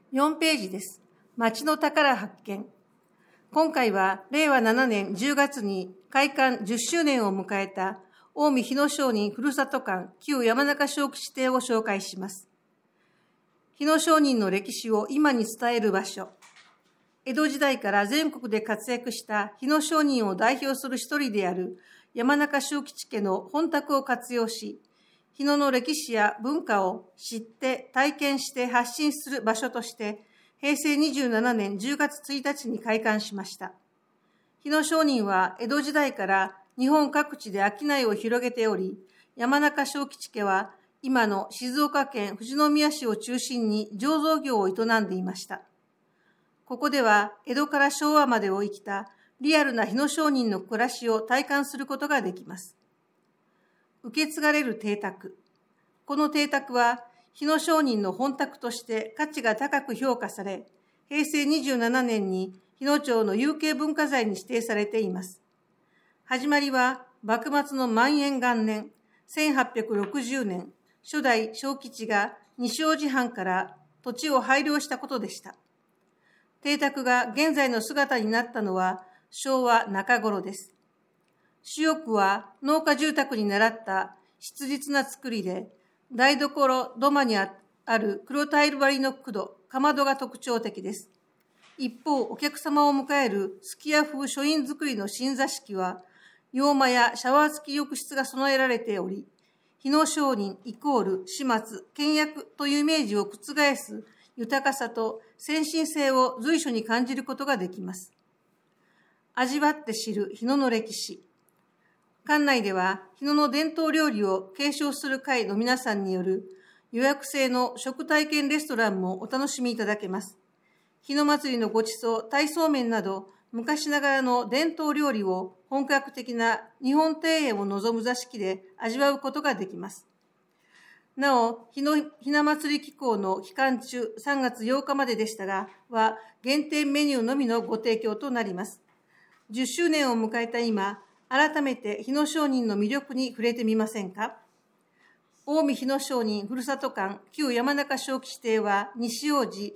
4ページです。町の宝発見。今回は令和7年10月に開館10周年を迎えた近江日野商人ふるさと館旧山中小吉邸を紹介します。日野商人の歴史を今に伝える場所。江戸時代から全国で活躍した日野商人を代表する一人である山中小吉家の本宅を活用し、日野の歴史や文化を知って体験して発信する場所として、平成27年10月1日に開館しました。日野商人は江戸時代から日本各地で商いを広げており、山中小吉家は今の静岡県富士宮市を中心に醸造業を営んでいました。ここでは江戸から昭和までを生きたリアルな日野商人の暮らしを体感することができます。受け継がれる邸宅。この邸宅は日野商人の本宅として価値が高く評価され、平成27年に日野町の有形文化財に指定されています。始まりは幕末の万延元年、1860年、初代小吉が西大路藩から土地を拝領したことでした。邸宅が現在の姿になったのは昭和中頃です。主翼は農家住宅に倣った質実な造りで、台所土間にある黒タイル張りの管、かまどが特徴的です。一方、お客様を迎えるすき家風書院造りの新座敷は、洋間やシャワー付き浴室が備えられており、日野商人イコール始末、倹約というイメージを覆す豊かさと先進性を随所に感じることができます。味わって知る日野の歴史。館内では日野の伝統料理を継承する会の皆さんによる予約制の食体験レストランもお楽しみいただけます。日野祭りのごちそう、鯛そうめんなど昔ながらの伝統料理を本格的な日本庭園を望む座敷で味わうことができます。なお、ひな祭り機構の期間中3月8日まででしたが、限定メニューのみのご提供となります。10周年を迎えた今、改めて日野商人の魅力に触れてみませんか。近江日野商人ふるさと館旧山中小吉邸は西大路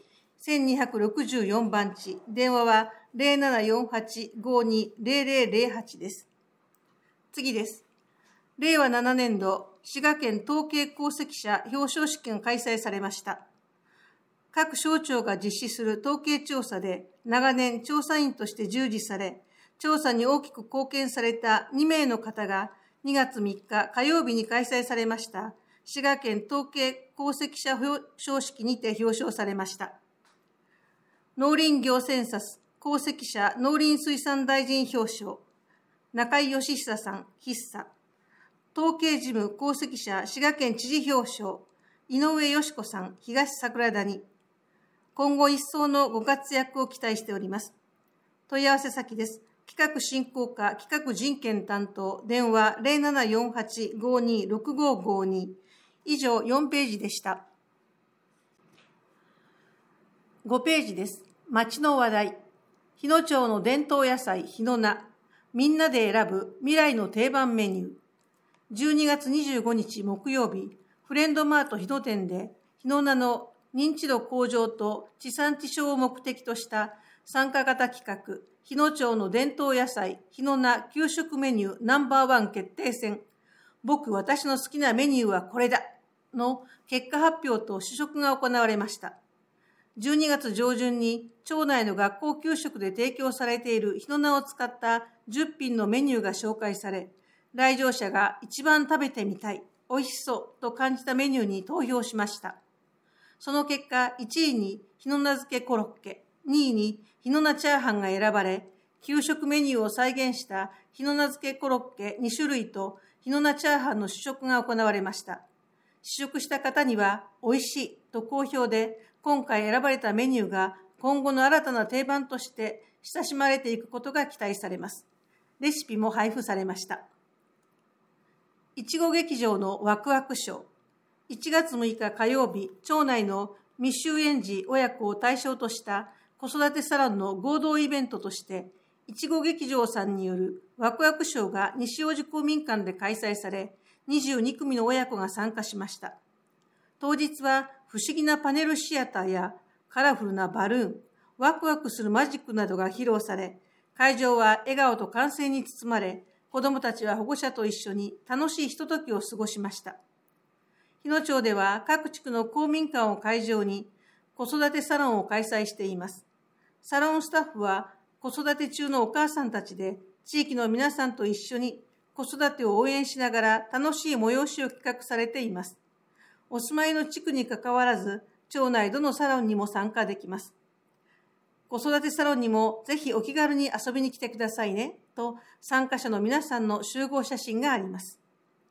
1264番地、電話は 0748-520008 です。次です。令和7年度滋賀県統計功績者表彰式が開催されました。各省庁が実施する統計調査で長年調査員として従事され、調査に大きく貢献された2名の方が2月3日火曜日に開催されました滋賀県統計功績者表彰式にて表彰されました。農林業センサス功績者農林水産大臣表彰、中井義久さん筆査。統計事務功績者滋賀県知事表彰、井上よし子さん東桜谷。今後一層のご活躍を期待しております。問い合わせ先です。企画振興課企画人権担当、電話 0748-526552。以上4ページでした。5ページです。町の話題。日野町の伝統野菜日野菜。みんなで選ぶ未来の定番メニュー。12月25日木曜日、フレンドマート日野店で日野菜の認知度向上と地産地消を目的とした参加型企画、日野町の伝統野菜日野菜給食メニューNo.1決定戦、私の好きなメニューはこれだの結果発表と試食が行われました。12月上旬に町内の学校給食で提供されている日野菜を使った10品のメニューが紹介され、来場者が一番食べてみたい、美味しそうと感じたメニューに投票しました。その結果、1位に日野菜漬けコロッケ、2位に日野菜チャーハンが選ばれ、給食メニューを再現した日野菜漬けコロッケ2種類と日野菜チャーハンの試食が行われました。試食した方には、美味しいと好評で、今回選ばれたメニューが今後の新たな定番として親しまれていくことが期待されます。レシピも配布されました。いちご劇場のワクワクショー。1月6日火曜日、町内の未就園児親子を対象とした子育てサロンの合同イベントとして、いちご劇場さんによるワクワクショーが西大路公民館で開催され、22組の親子が参加しました。当日は不思議なパネルシアターやカラフルなバルーン、ワクワクするマジックなどが披露され、会場は笑顔と歓声に包まれ、子どもたちは保護者と一緒に楽しいひとときを過ごしました。日野町では各地区の公民館を会場に子育てサロンを開催しています。サロンスタッフは子育て中のお母さんたちで地域の皆さんと一緒に子育てを応援しながら楽しい催しを企画されています。お住まいの地区にかかわらず、町内どのサロンにも参加できます。子育てサロンにもぜひお気軽に遊びに来てくださいね、と参加者の皆さんの集合写真があります。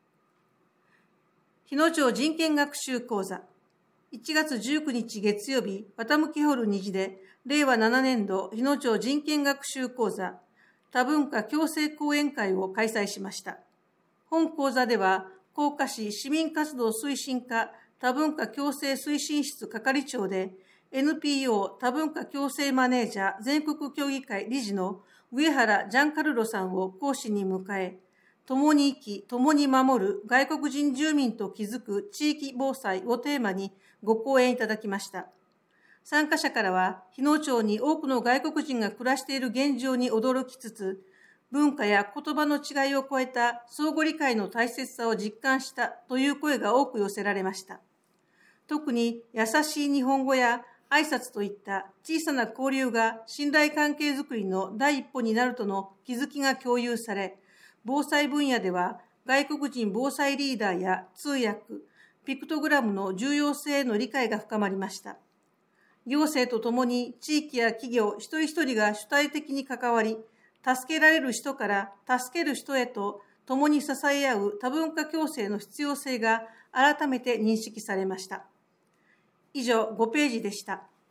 日野町人権学習講座。1月19日月曜日、綿向ホール2時で、令和7年度日野町人権学習講座多文化共生講演会を開催しました。本講座では、甲賀市市民活動推進課多文化共生推進室係長で、NPO 多文化共生マネージャー全国協議会理事の上原ジャンカルロさんを講師に迎え、共に生き、共に守る外国人住民と築く地域防災をテーマにご講演いただきました。参加者からは、日野町に多くの外国人が暮らしている現状に驚きつつ、文化や言葉の違いを超えた相互理解の大切さを実感したという声が多く寄せられました。特に優しい日本語や挨拶といった小さな交流が信頼関係づくりの第一歩になるとの気づきが共有され、防災分野では外国人防災リーダーや通訳、ピクトグラムの重要性への理解が深まりました。行政とともに地域や企業一人一人が主体的に関わり、助けられる人から助ける人へと共に支え合う多文化共生の必要性が改めて認識されました。以上5ページでした。